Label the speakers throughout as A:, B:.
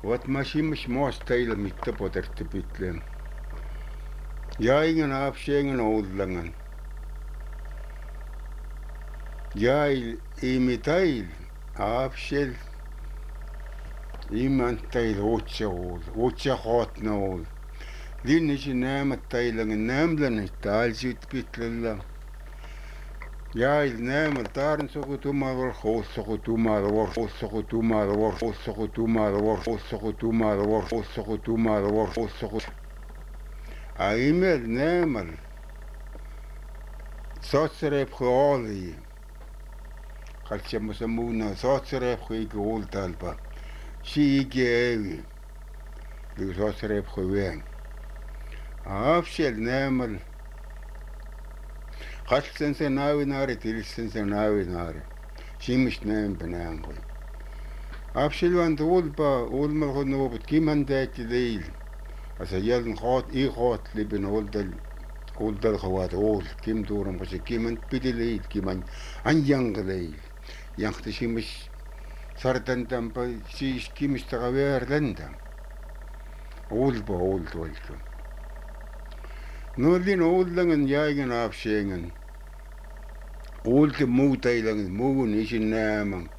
A: Вот машимш мост тайла митта потерти битлем. Яingen afschengen oldlangen. Jail imitail afschel imantail otsa hotna ol. Linnisi näämät tailangen näämlän taalsit bitlella. Jail näämäl taarn soku tumalor hoossoku tumalor hoossoku tumalor hoossoku tumalor hoossoku tumalor hoossoku tumalor hoossoku. Aimel näämäl sotserep hooli. Kaltsiamassa muuna sotserep hoiki oltalpa. Siigi evi. Liu sotserep hoiveen. Afschel näämäl. Katsen se naavinaari, tilsen se naavinaari. Simmist näempä näempä. Afschel tuolpa olmal kun nuoput kiman tähti leil. Asa jälkeen hoot libin oldal hawaat ol. Kim tuuram kase kiman pidi leil, kiman anjang leil. Jankta simmis sartan tampa siis kimistaga väärlända. Olpa oltu. Nollin oldlangen jäigen afschengen. Olte muutailangen muun isin näämän.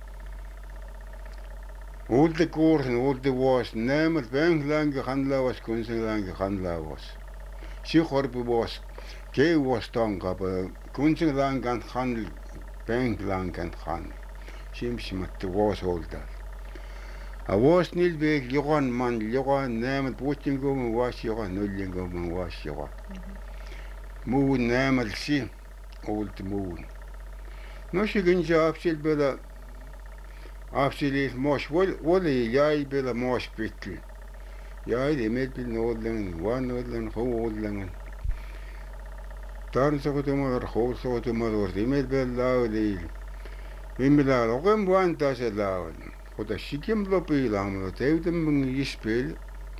A: Olte koorsen, olte vuos näämät vänglange handlavas, kunsenlange handlavas. Sikhorpi vuos keuvuos tankapa, kunsenlangan handl, vänglangan handl. Simsimatte vuos oldal. A vuos niil veek jogan man, jogan näämät putin komen vuos jogan, nullin komen vuos jogan. Muun näämät si. Old moon. No se gün afsil bela afsilis mos woli jai bela mos bitli. Jai de medbil nodlangen, wan nodlangen, ho odlangen. Tarn sokotumar, ho sokotumar, medbel laudil. Vimila logem wan tase laud. Oda sikim lopi lamlo tevdem ispel.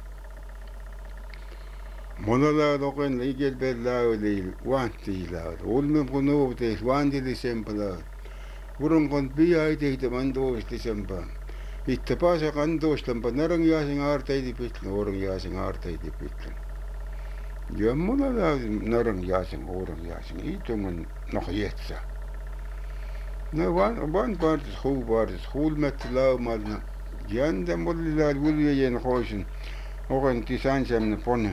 A: Monala loken ligel bel laudil, wanti laud. Olmen kono te wanti disempla. Urun kon biai te mandos disempa. Itte pasa kandos tampa narang yasing artai pitlen, orang yasing artai pitlen. Ja monala narang yasing, orang yasing. Itungan nog jetsa. No one part is whole met laumalna. Janda molila wulje hoisen. Oren tisansem ne ponne.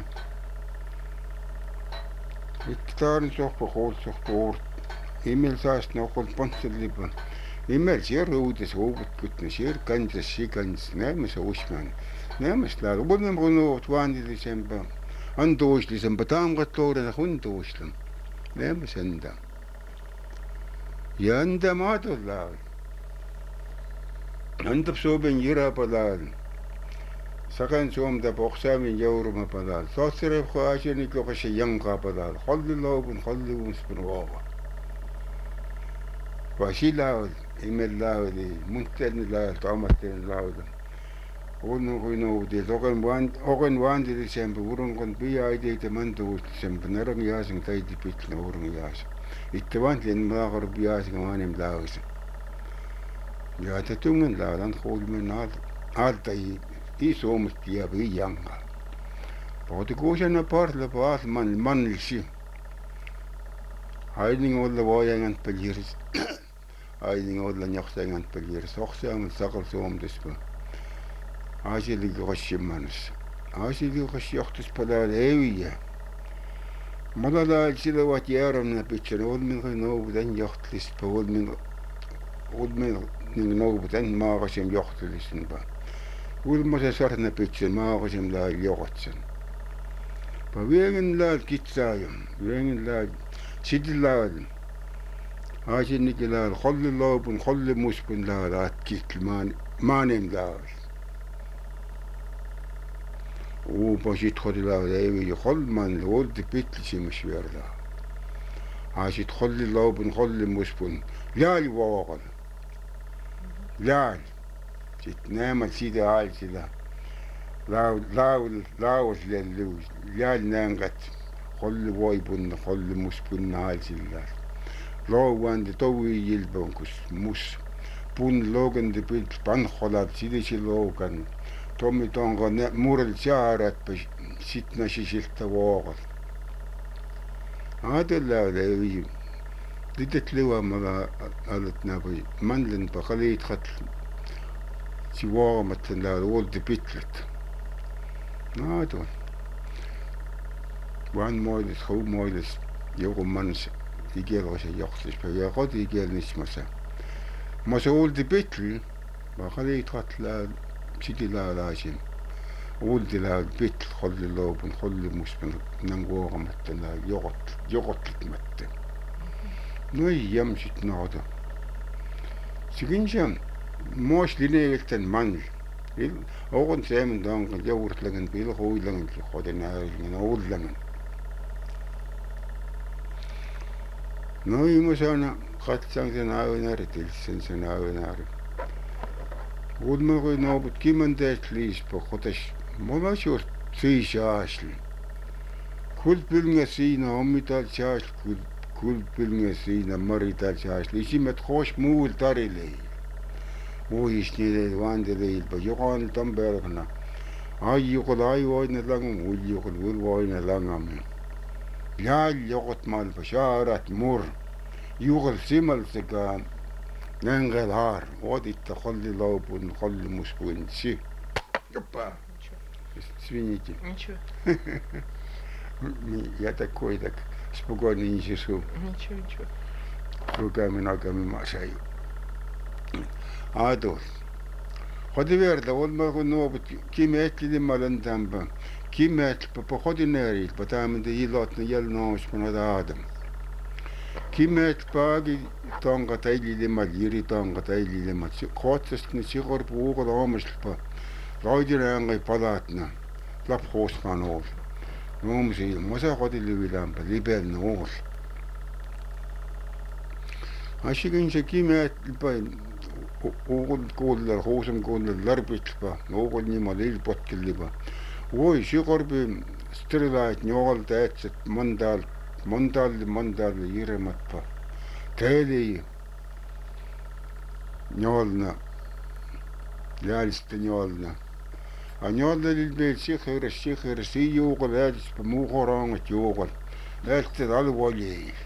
A: Tarn sohpa hool sohpa oort. Imel saast nokol pontselipa. Imel sier uudes hoobut putne sier kandas sikans näemes usman. Näemes laag bolnem konoot vaandilisempa. Andooslisempa taamgat toorena hundooslam. Näemes enda. Ja enda maadol laag. Andab soben jirapa laag. Sakan soomda boksaamin jauruma padal. Sotsereb khoasjeni kokase janga padal. Holli loobun, holli unspun waava. Vasi laud, imel laudi, muntelni laud, taamattelni laud. Olnu kui noudi, ogen vaandili sempa, urun kon pia aideite manduust sempa, narang jaasing taidi pitna urun jaasing. Itte vaandlin maakar piaasing maanim laus. Ja te tungen laud, and hoolmen aaltai. Suomesta jää janga. Pohti kuusena parla paas manlisi. Aiding olla voijangan peliris. Aiding olla njohtajangan peliris. Oksaamme sakal suomdespa. Aasili kossimmanus. Aasili kosjohtus palaal eviä. Malalaal sillä vaat jäärämnä pitsän. Olmin kai nouvutan johtlispa. Olmin nouvutan maakasim johtlisinpa. Ulmase sarna pitsen maakasim laal johtsen. Pa viengin laal kitsaajam. Viengin laal sidil laal. Aasiniki laal holli loopun, holli muspun laal aat kitl maanem laal. Uupa sit hodi laal evi jo holman oldi pitlisimus weer laal. Aasit holli loopun, holli muspun. Laal voogal. Laal. Sitten näemät siitä aitsilla. Laus lelluus. Jäl nängät. Holli voipunna, holli muspunna aitsilla. Lauande toui jilbonkus mus. Pun logande pilt panholat sidisi logan. Tommi tonga murel saarat pa sitna sisilta vuogal. Adella levi. Ditet lewa mala alat nabi manlen pa khalit khat si vuogamat la oldi pitlet. Naadon. Waan moides khou moides joku mans igel se joxtis pa ja qod igel nismasa. Ma se oldi pitl pa khalit khat la siti la laasin. Oldi la pitl kholli loobun kholli muspen nang vuogamat la jogot matte. No jam sit naada. Siginjam moos lineelten man. Ogon seemen tonga jawurtlangen bil hoilangen khodenaaringen oudlangen. No imusana qatsang senaawenaari tilsen senaawenaari. Udmagui noobut kimanteet liispa khotesh molasjurt siisjaasli. Kulpilnga siina ommital sjaasli kulpilnga siina marital sjaasli. Isimet khoos muul tarilei. Uisnilei vandeleilpa jokaan tambergna. Aijukul aivoina langam uljukul ulvoina langam. Jal jokot malpa shaarat mur. Jukul simalsega nengel haar. Oditta kholli laupun kholli muspuin si. Joppa. Извините.
B: Ничего.
A: Я такой так спокойно не сижу.
B: Ничего.
A: Руками-ногами машаю. А тут. Ходи верда, он могу новый киметли не малантамба. Кимет по походе нерит, потому что елот на елнос понад адам. Кимет паги тонга тайли не малири тонга тайли не мат. Хотст не сигур бугал омслпа. Ройдиранgai palatna. Lap hoosman ool. Noomsi mosa ходи ливиламба либелна ool. Ашигин се кимет па oogul kuulla hoosam kuulla larbitba. Oogul niimoodi ilpotkilliba. Oi sigurbi strilaat njogal täitset mandal jirematpa. Teeli njolna. Jälistä njolna. A njolna lilbeet sikhir si juugal äädispa muuhorangat juugal. Äädsed alvoljeel.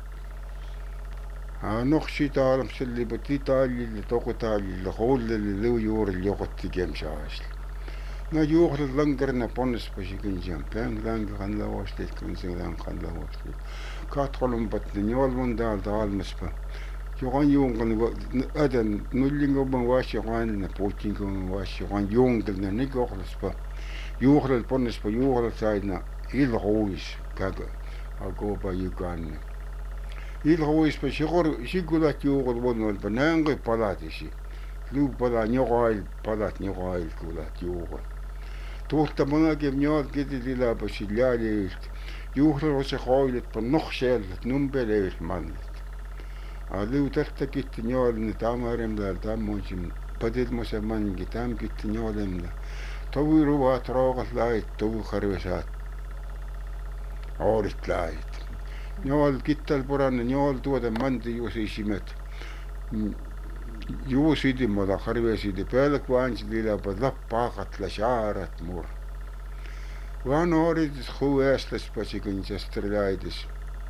A: A noksi taalam selliba titaalille tokutaalille hoolille lõujuuril jogotti kemsaasli. No juuglad langerna ponnespa siginsiam. Päng langi kanlavooslit, kunsingan kanlavooslit. Katkolumbatni njolmundaal taalmaspa. Johan jongen adan nullingoban was johan na potingoban was johan jongen na nigochlaspa. Juuglad ponnespa juuglad saidna ilhois kaga. Agoba juganne. Ilhoispa sigulat juuglad vonolpa nängoi palatisi. Luu pala njogail palat njogail kulat juuglad. Tuolta monakin njood kittililapa siljaalilta. Juuglad osa hoilet pa nohseellat numpelevist mallit. Aluu tähtä kitti njoolne tamaremla tammoisin padilmosa mangi tam kitti njoolemla. Tovu ruvaat roogat lait, tovu harvesaat. Oolit lait. Njool kittal puranne njool tuoda mandi juusisimet. Juusidi moda harvesidi pelk vaansid ilapa lappaagat la saarat mur. Vaan ooridis huu eestlas pasikin sestrelaidis.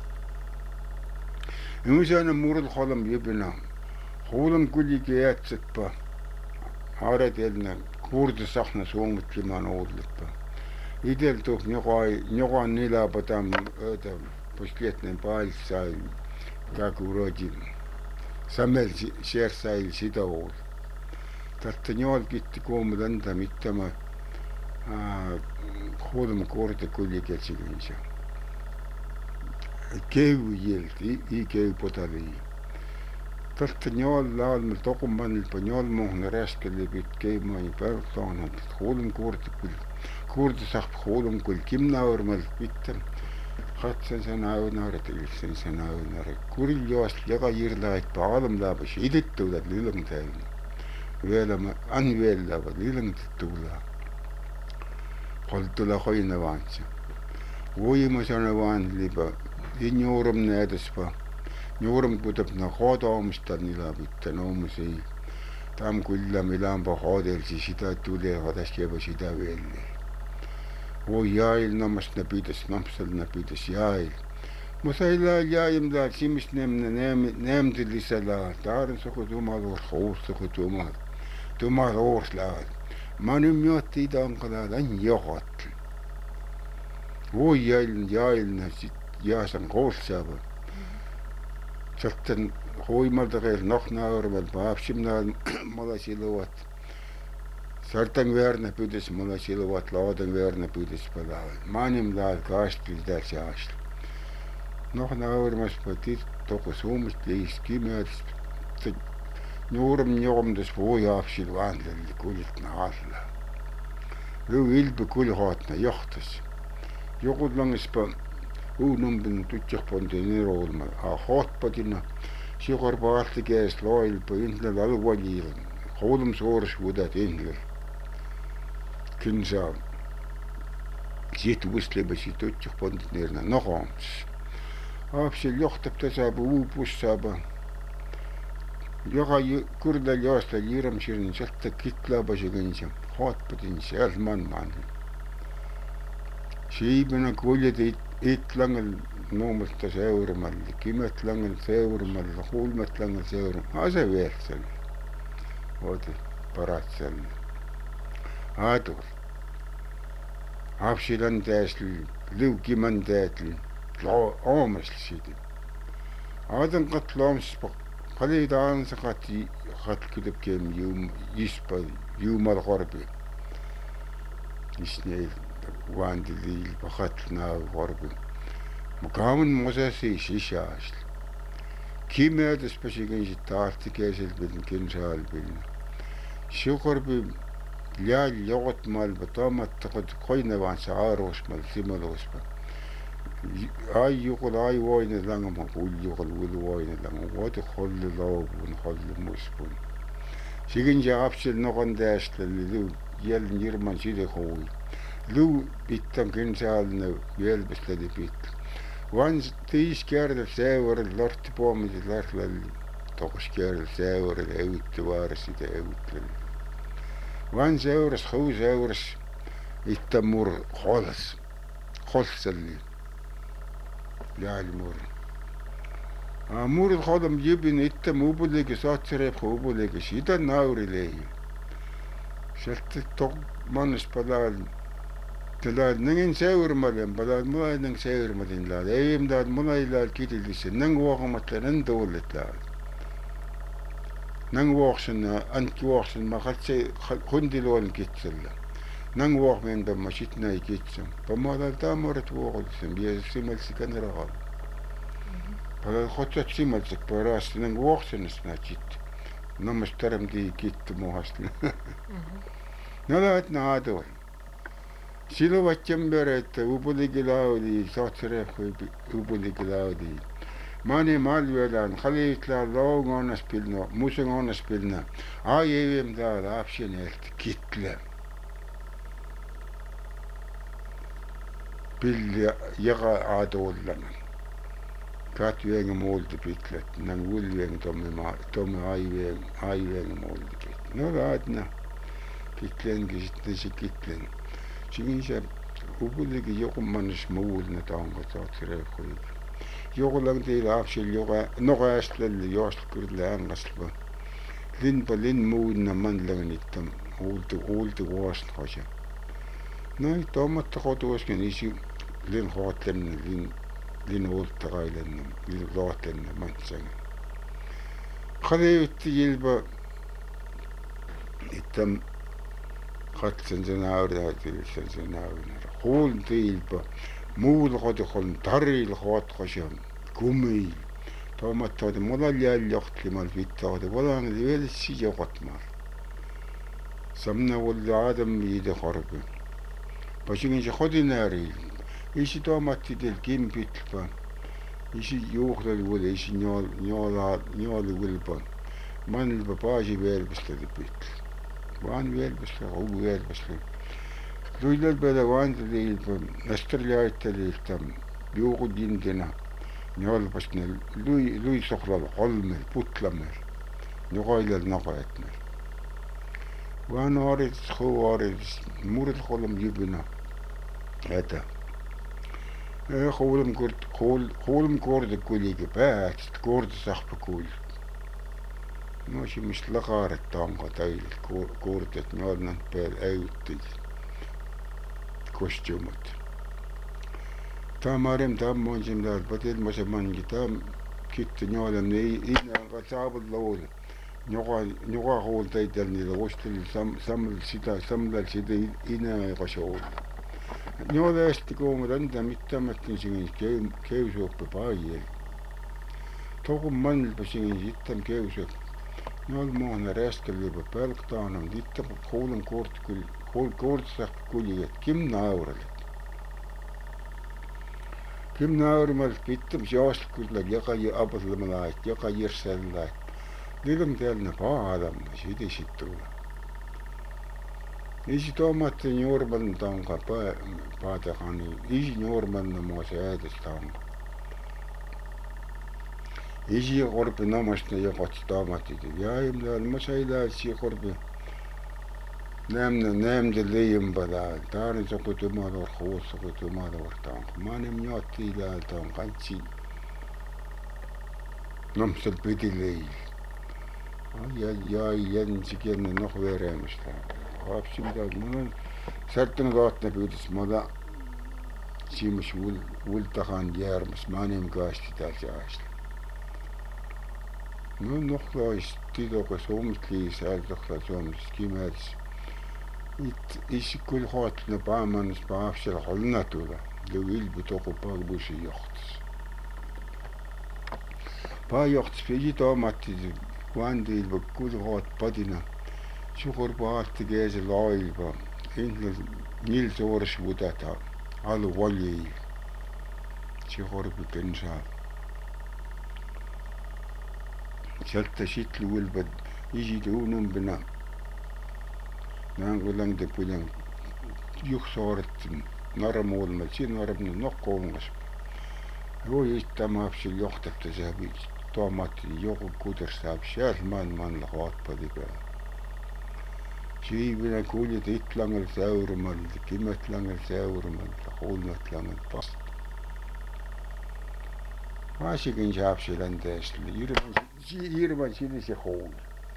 A: Ymusana murul xolam yibina. Xolam kulliki jätsetpa. Haaret elna kuurde sahna suumutlimaan oodletpa. Idel tuh njogaan nilapa tam ööda poslietnen paal sai kagu roodi. Sammel sier sai sida ool. Tarta njool kitti kuumud anda mittama xolam kuurde kulliki jätsikinsa. Keu yield, keu potali. Tarta njool laalmel tokumanil pa njool muhna räskeli pit keu mai päevtaana. Xoolum kuurde sahp xoolum kull kimnaurmal pittam. Katsen sen aunare, tilsen sen aunare. Kuril joast jaga jirlaid pa aalam laabas idittuudat lilang täyni. Veelama anveel laabad lilang tituula. Koltula hoina vaansa. Uimasana vaan liba. Njorum näedespa. Njorum kutab na hoodaamustal nila pitta noomusi. Tam kyllä millään pahoitelsi sitä tulee hotaskevo sitä vielä. Voi jail namas ne pitäis napsal ne pitäis jail. Mutta ei lää jaim lää simis nemti lisällä. Taarin soku tumaluus hoos soku tumaluus lää. Mä nyt miotti tankala län johot. Voi jail ne sit jaasan koossaava. Sitten hoimalta reis nog naurvel paapsimnaal mulla siluat. Sartan verne pyytäis mulla siluat laaden verne pyytäis palaa. Maanim laal kaastil tässä jaasl. Nog naurmas patit toko suomust liis kimeätis. Nuorm voi aapsil vaandlelli kulit naalla. Lu ilpe kulhaatna johtas. Joku langispa uunumpen tutjahponteen eroolma. Hootpatina. Sigur paarti käes loilpa intlel aluvaliil. Hoolum soors vudat intlel. Kynsa. Siit võistleba siit tutjahponteen erna noqaams. Aapsil johtab tasaba uupussaba. Joka kurdal jaastal jiram sirin sealt kitlaba siginsa. Hootpatin seal manmaan. Siibena kuljed itlangel noomasta seuramalli, kimetlangel seuramalli, hulmetlangel seuramalli, ase veetsel. Ooti paratsel. Aadur. Apsilan täsli, liukiman täsli, aamasl siidi. Aadan kat laamspa, kalid aansa kat kudab kem jispa juumal korbi. Isneil. Waandeliil pakatnaa korbi. Mukaamun mosasi sishaasl. Kimeätäs pasikin sit taarti käsel pilin kinsaal pilin. Siukorbi lial jogotmalba toomattakot koinevaan sa aaruusmal simaluuspa. Ai jukul ai voine langama kuul jukul ulu voine langama. Vooti holli loobun holli muspun. Sigin ja apsil noqon tästleli liu jälin jirman side hui. Lu pittan kinsaalne vielpisteli pitt. Vans tiis käärdel seevarel lorti poomidel larlali. Toqos käärdel seevarel eutti vaaraside eutleli. Vans euras huus euras itta mur hols. Holsali. Jaali mur. Muril hodam jibin itta mubulegi saatsereeb hubulegi sida naurilegi. Sealt tog mannes palaal. Talaad nangin seurmalin palaad mulai nang seurmalin laad. Eim laad mulai laad kitildisse nang waqamatla nan toolit laad. Nang waqsin anki waqsin ma khatse hundiloon kitsella. Nang waqmen pa ma sitnai kitsam. Pa ma laad taamorat waqulsam ja simalsi kaneraal. Palaad khotsat simalsak paraasti nang waqsinast naatsit. Namas taram tii kittu muhastla. Nalaat naadol. Siluvatjam beret ubuligi laudi saatsereekhui ubuligi laudi. Mani malvelan khaliitla laugonas pilno musengonas pilna. Ai evim taad apsineelt kitle. Pilli jaga aadollanan. Katjuenga muulti pitlet. Nang ulveng tomme aivenga muulti pitlet. No laadna. Kitlengi sitten se kitlen. Siin se ubuligi joku mannes muulna taanko saatsereekhui. Joku lang teillä apsil joka noqaastlali joostkurdla aangasla. Lin muudna manlangan ittam huulti kuostqasja. Noi tommatta kotuosken isi lin hootlemna lin huultaqailenna lin lootlenna mantsanga. Khaleetti jilba ittam katsen sen auraatilisen sen auraatilisen. Huuln tiilpa. Muul qodqon taril qotqasham kumil tomattode molal joqtlimal fittade walan velsi joqtmar samna wal adam yide qorbi bashigin jodinari isi tomatti del kimpitpa isi juuqlal wal isi ñol wilpa man babaji velbistadi pit wan velbista u velbista Luilal peale vaandeliil nastraliaitaliil tam juuqudindina ñolpasnel lui soqlal qolmel putlamel ñoqailal naqaetmel Vaan aarit, huuaarit, murit kolm jypynä. Että kolm korda kulikin päästä, korda sahpa kuli. No se mistä lakaaret tanko teille, kordat, ne on näin päällä äyttiin. Kostyumit. Tamarem tammoin sen täällä, patilma se manki, tam kitti njoalan, ne inaan saavut loole. Joka huolta ei täällä niillä osteli samlal sitä inaan joka se oli. Njoala ästi koomut antaa mittaamattin singin käysoppi paijel. Tokun mannilpa singin sitten käysoppi. Njoala muhna räskeliäpä pelktaanam, niitä kuulen kortsahti kuljeet, kim nauralle. Kim naurimalta pittam siastkudla joka apatlamalat, joka jirsellat. Niilläm täällä paadamna, siitä tulla. Isi tuomatten juurman tanka paatakani, isi juurman mua säädös tanka. Isi korpi namasta jakot taamattit. Jaimlaan mä sailaa si korpi nämde leijempalaa. Taani soku tumador huus soku tumador tanka. Mä nem njotti ilää tanka, itsi namsel piti leijil. Ai jänsi kienne noh vereemistä. Haapsi midagi, mul on särtune kaotne püüdis, ma siimas vultahan järmas, ma anem kaasti tal saast. No nohlois tidoga soomsli sääldokla soomslis kimedis. Isikul haatlane paamanis paafsel holna tula, lõu ilbi togu pagbusi johtas. Paa johtas pidi toomatid, kuandi ilba kulhaat padina. Suhur paati keesel ailba, endal nil soores vudata, alu valji. Suhur piken saa. Sealt siit luulbad, isi tuunambina. Näen langde puljang juhtsaaret narramuolmal, siin narrabne nokkoongas. Joo istama seal johtabta see viis. Toomati joku kuder saab seal man lahaatpadi peal. Siivine kuljed itlangel säurimal, kimetlangel säurimal, holmetlangel past. Vaasikin saab seal enda eest, hirman sinise hool.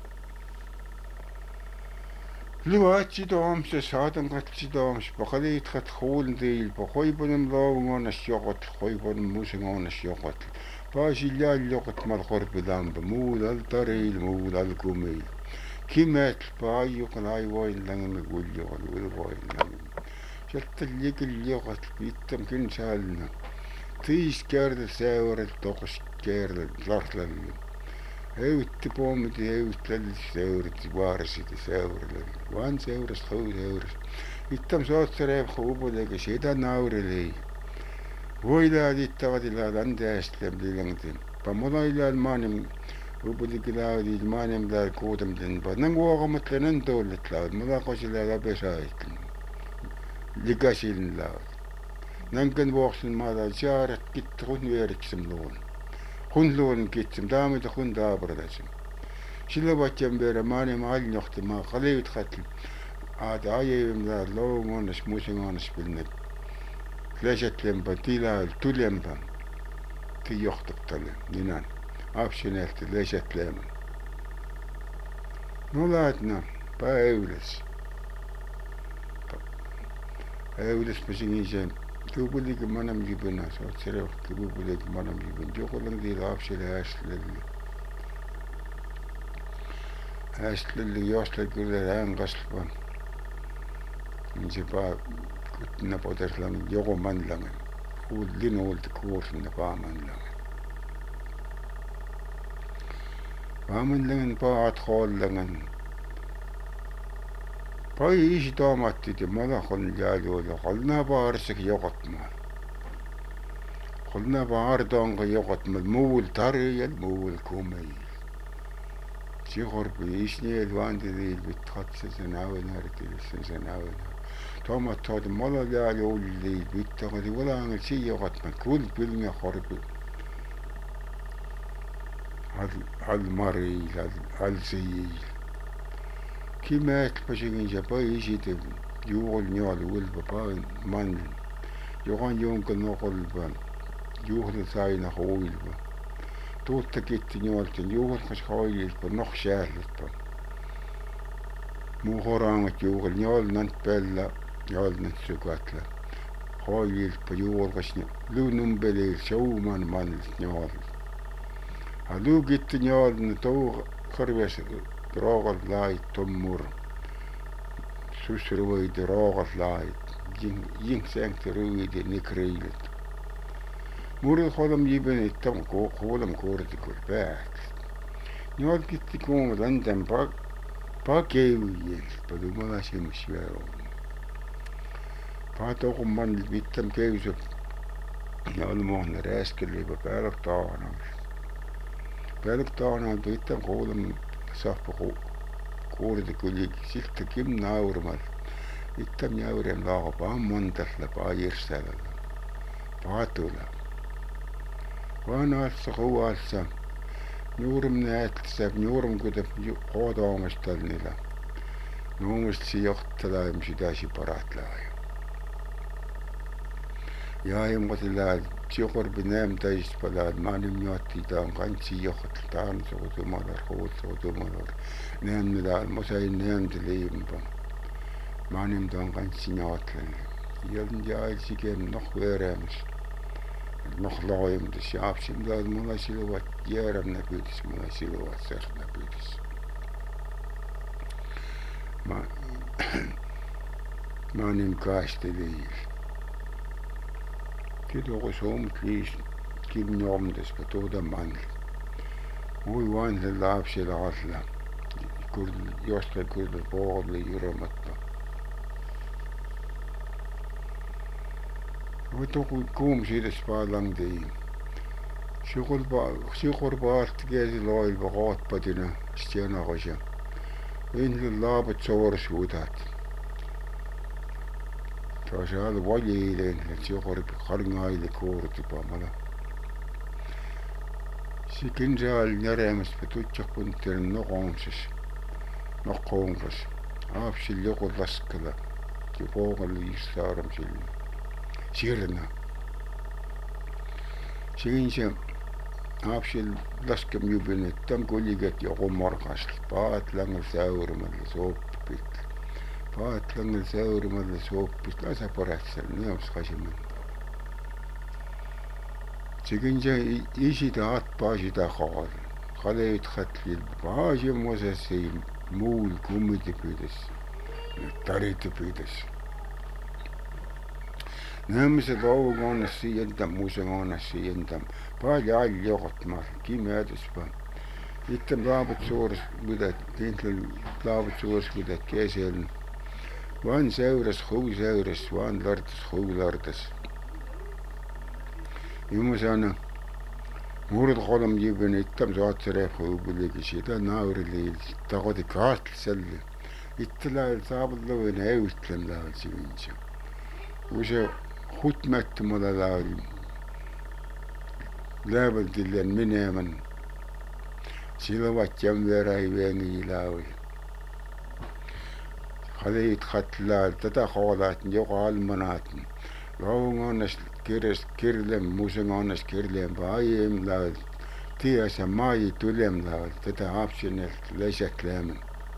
A: Luatsi toomse, saadan katsi toomse, pakaliit kat hooln teil, pa hoibonem laungonas jogot, hoibonem musengonas jogot. Paasil jäl jogot mal korpilamba, muul al tareil, muul al kumeil. Kimet paaiukan aivoin langemme kuljoon, ulvoin langemme. Sieltä liikiljokat pittam kynsaalina. Tiis kerta seurat tokos kerta lahtlalle. Höytti pommiti höytlälle seurati vaarasiti seuralle. Vaan seuras hou seuras. Ittam sootsa reeb huupulega sitä naurelei. Voidaan ittavad ilad anteestlem lilangtin. Pa mulla ilad maanim huupulikilaudid maanim laad kuudamtin. Pa nangu ogamatlen antoolet laud. Mulla kosila labesaitlem. Ligasilin laud. Nankan vuoksin maada saarat kitta hun veeriksem luon. Hun luon kitsem daamida hun daabradasem. Sillä vatjam peale maanim aljohti maa kalevit katlim. Aada ajevim laad loomonas musingonas pilne. Läsetlempa tilal tulempa. Ti johtab talle, ninan. Apsinelti läsetleman. No laadna, pa äyles. Äyles pa sinisen. Tuubuligi manam jibina, saad sere ohti tuubuligi manam jibin. Joko lang tiila apsile ästlelli. Ästlelli joostel külle äänkasva. See paa kutna poderslang joko manlangen. Linuulta kuursina paamanlangen. Paamanlangen paat hoollangen. Pai isi toomatid ja malakon jääjuoda. Holna paarsegi jokotmaa. Holna paardoonga jokotmal muul tarijal, muul kumeil. Sihorbi isneel vaandiliil vithatse sen ävenärtilisse sen ävenär. Toomat saada malal jääjuoliliil vittagadi võlangel sii jokotmal kuldpilme horbi. Al mariil, al siil. Kimäät pasingin ja paisite juol niol ulpa pain man. Johan jonka nokolpa juhla saina hoilpa. Tuutta kitti niolten juhlkas hoilpa noh säälitpa. Muu horangat juhl niol nant pella niol nant sukatla. Hoilpa juolkas luunum pelir showman manlit niol. A luu kitti niol na tou kõrves roogat laid tommur. Susruvaid roogat laid. Jing sängti rõõdi nikriilit. Murul hodam jibeni tam hodam koordikul pääks. Niol kitti kuumad andem pa keujil, padu malasimus väärun. Pa tohum mandil vittam keusab. Niol mohna rääskel juba päälak taanal. Päälak taanal vittam hodam sahpa koordikul silta kimna aurmal. Vittam jäurem laaba ammandalla pa jirsälalla. Pa tula. Vanaalsa kuualsa. Nuurum näetleseb, nuurum kudeb hoodaamastal niillä. Nuumast si johtalaim sidasi paratlaaja. Jaim kotilaad, siukorbi näem täispalaad, maanim juhti taan kantsi johtl, taan sugu tumalar, hood sugu tumalar. Näem nilaad, ma sain näemde liimba. Maanim taan kantsi juhtlal. Jäln jael sigem noh veeremas. Noh laajemdas ja apsim laad mulla siluvat jääram näpüüdis, mulla siluvat säärt näpüüdis. Ma nim kaasti liil. Kidogu soomt liis kimnomdes ka tuuda mandl. Ui vaanle laapsi laadla. Jostel kurda poodle jurematpa. Või togu kuum siides paa lang tei. Sigur paart keesi loilba kootpadina stjana kosia. Võinle laabat soores udat. Taasal vali eilen, et sigur karngaile koordi paamala. Sikin seal näremas pa tutsak punterin noqoomses. Noqoomgas. Aapsil joku laskala. Ja koogal liistaaram silma. Sirna. Siin se aapsil laskem jubin, et tam kulligat joku morgast. Paat langel säurimalle soopit. Paat langel säurimalle soopit. Lasa paratsal, neos kasiman. Siin se isida aatpaasida kaal. Kaleid katlil paasi mosas ei muul kummide püüdes. Tarite püüdes. Näemme lauakonnas siiendam, muusekonnas siiendam. Palju all johtmaal, kimeades pa. Ittam laabat suures võdad, tintlal laabat suures võdad keesel. Vaan säures, huu säures, vaan lardas, huu lardas. Jumasana, murd kolm jibben ittam saatse reef hõubulegi sida nauriliil, tagodi kaartl selle. Ittalaal saabad lõvõne eutlen laal sivinsa. Kui see hutmättumala laal lävaldillen mineman, silovat jam verai vengi laal. Kaleid katlaal, tätä haalaat, joka almanaat. Laungannas kirlem, muusengannas kirlem, paiem laal. Tiasa maai tulem laal, tätä apsinelt läiset lämmen.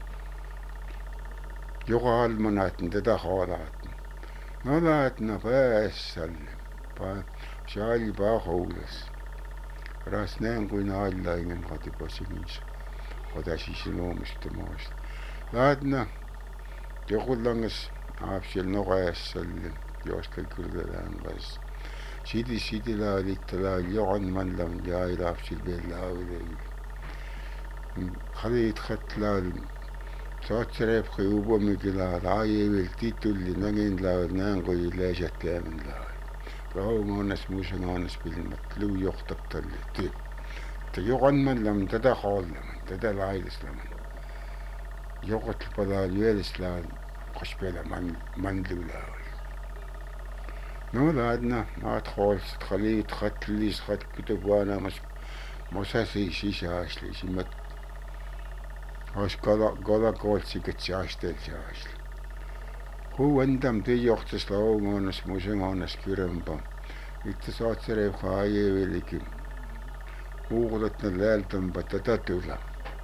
A: Joka almanaat, tätä haalaat. No laatna päässälle, saali pahoulas. Ras näen, kui naallainen kotiposimis, kodasisi loomiste maast. Laatna, joku langas aapsil noqajassale, joostel kõrgelangas. Sidi laalitta laal, johan manlam ja ei laapsil veel laulil. Khalid khatlaal. Saatse reepka jubomegi laal, aievel titulli nägin laal, näen kui läisät lämmen laal. Raumannas, muusengannas pilmat, luu johtab talle. Ta jokanman lam, teda haalaman, teda laailisleman. Jokotl palaal, jõelis laal, kus peale mandlu laal. No laadna, maad hoolsad, khaliid, khatlis, khatkütub vaanamas, mosasi sisaasli, simat Os kala kooltsiket saastel saastel. Huu endam tijohtas laumonas musengonas kirempa. Itse saatsere haajevelikin. Huulet ne läältämpä tätä tula.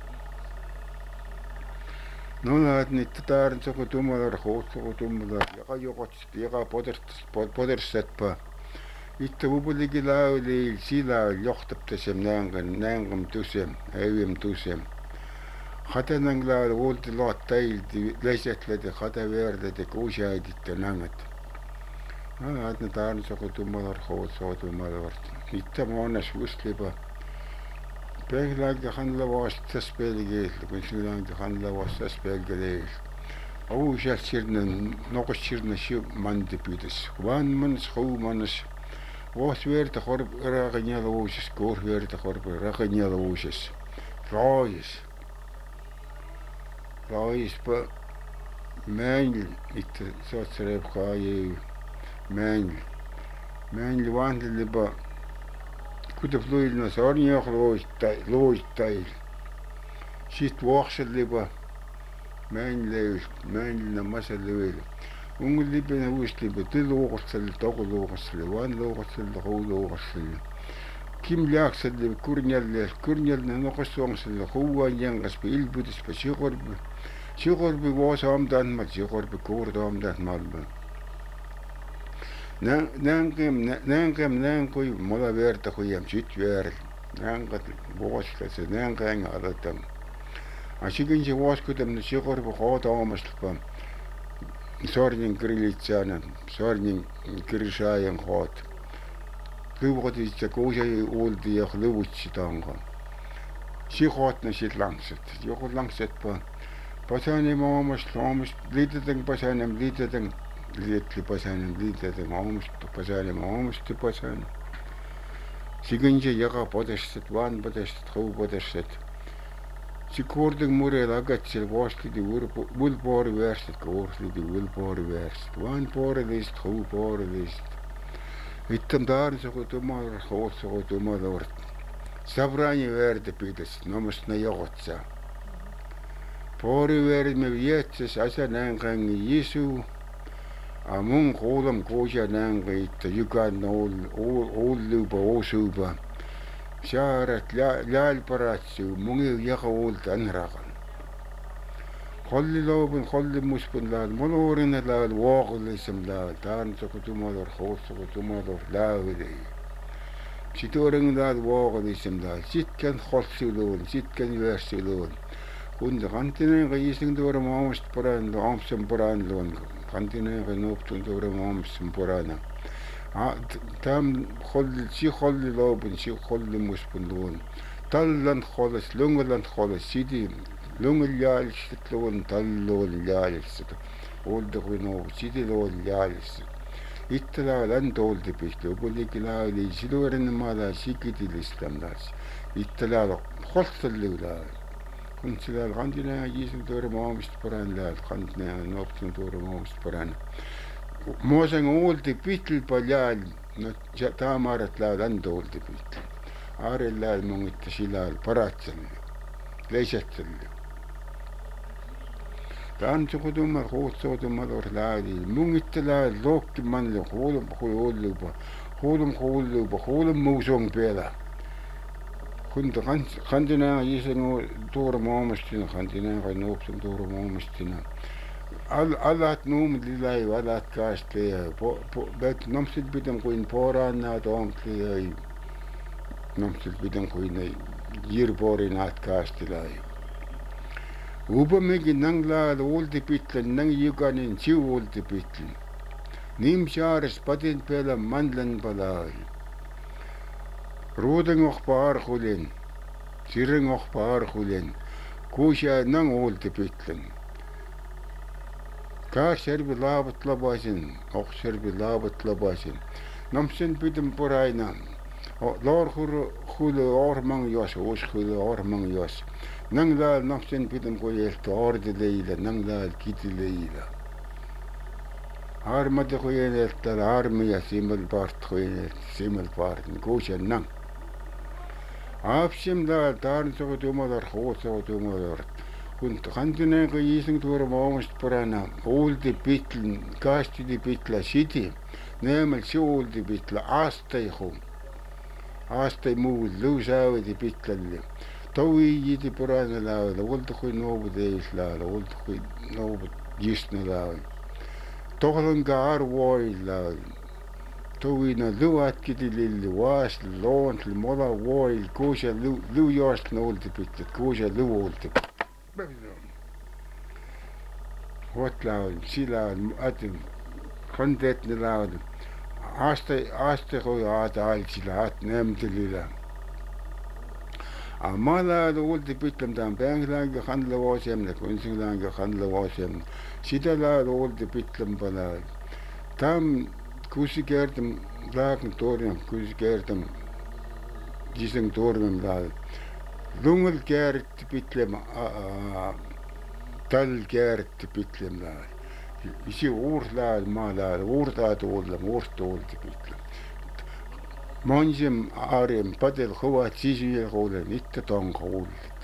A: No näet niitä taarnsako tumalar huutsako tumalar. Joka jokotsit, joka podersetpa. Itse vupolikin lauli sillä johtabtasem nängam tusem, äyem tusem. Hatanan laul vuolti laattailti lesetlete hata verlete kuusiaiditte nangat. No näet ne taarnsako tumalar huutsako tumalar. Itse maanas vustlipa. Pehlangi handlavasta spelgeel, kun sinäänkin handlavasta spelgeel. Uusat sirnen, nokos sirnen siu mandipytes. Vaan manas huumanas. Voos verta korp rakenjalla uusis, koor verta korp rakenjalla uusis. Raajis pa mängil, mitte sotsareeb kaajee mängil. Mängil vandelipa. Kutub luilna sarnioh loistail. Siit vuokselipa mängilna masalivel. Ungul libena uustlipa tiluuqassali, toquluuqassali, vaanluuqassali, huuluuqassali. Kim liaksali kurnjalna noqassuangsali, huuan jangaspa ilpudispa siqorbi. Siqorbi vuosaamdaanmal, siqorbi kuurdaamdaanmalma. Nänkui mulla verta huijam sit vääril. Nänkat vuoslase, nänkänga alatam. Asikin se vuoskutamna siqorbi hoodaamastpa. Sornin grillitsana, sornin kirsaajan hoot. Lõuqaditsa kuusai uuldi ja lõvutsi tanga. Siqootna sit langset. Joku langsetpa. Pasani maamast, liitetang pasanam, liitetang. Liitli pasanen, liitetang aamust pasan. Siginse jaga podestet, vaan podestet, huu podestet. Sikoording murel agatsel vaastidi vulpoori väärset, koorsidi vulpoori väärset. Vaan poorelist, huu poorelist. Ittam taarnsako tumalar, hootsako tumalar. Sabrani väärde pides, nomast na jagotsa. Poori väärd me vietses asa näängangi Jesu. Mun kuulam kuusia näängiita, jukan oulluupa, osuupa. Saarat laalparatsu, mungi jaga oulta anragan. Holli loobun, holli muspun laal, moluurina laal, vaagulisem laal, taarnsako tumalar, hootsako tumalar, laavili. Situoring laal, vaagulisem laal, sitkan holtsiluun, sitkan väärsiluun. Kunda kantineenga ising tuura maamust paraan, aamsam paraan luun. Kantineenga nuuptun tuura maamsam paraana. Tam holli loobun, holli muspun luun. Tallan holles, lungalan holles, sidi lungal jaalistut luun, talluun jaalistut. Olda kui nuup, sidi luun jaalistut. Itta laalan tooldi pihti, upuliki laali, siluurin maala sikidilistam laas. Itta laala holsallu laal. Kun sillä kantineenga jiisin tuura maamust paraan laal, kantineenga nuuptun tuura maamust paraan. Muosan uulti pihtl paljaal, no taamarat laalan tooldi pihtl. Aarel laal mungitta silaal paratsallu, leisetsallu. Taansugu tummar, huutsugu tummar laali, mungitta laal lookki manlu, huulum muusong peala. Kun kantineenga jiisin tuura maamustina, kantineenga nuuptun tuura maamustina. Alat nuumid lilai, alat kaastli, bet nomsid pidem kuin poraannaat onkli, nomsid pidem kuin jirpoorinaat kaastilai. Upamegi nanglaad uulti pitlen, nang juganin siu uulti pitlen. Nimsaares patin peale mandlan palai. Ruudengoh paarhulin, sirengoh paarhulin, kuusia nang uulti pitlen. Kaas serbi laabat labasin, serbi laabat labasin. Namsen pidem poraina. Laar hule ormang jos, hule ormang jos. Nang laal namsen pidem koyelta aarde leila, nang laal kiti leila. Armade koyelta armia simel part koyelta, simel part, kuusia nang. Aapsim laal taarnsogu tumadar, hootsogu tumadar. kun kantinen kun iseng tuoda maamust parana oldi pitlen kastidi pitla siti nämel sioldi pitla aastai muud luusaavadi pitlalle toviidi parana laavada oldu kui noobud ees laavada oldu kui noobud jistna laavada tohlan ka arvoid laavada Tuvina luatkidi lilli vaast loontli mola voil kuusia luujoast noolti pitlet kuusia luolti. Hot laud sila atin kontetne laud aasta kui aata altsila at nemtilila. Amala olti pitlem tam pänglange handla voosem kunsinglange handla voosem sida laud olti pitlem palaud. Tam kusikertam laakn torjam kusikertam jiseng torjam laal lungal käärt pitlem tal käärt pitlem laal isi uurlaal maa laal uurtaad oodlam uurtoolti pitlem mansem aarem padel kõvat sisujel koolem itta tanga ooldi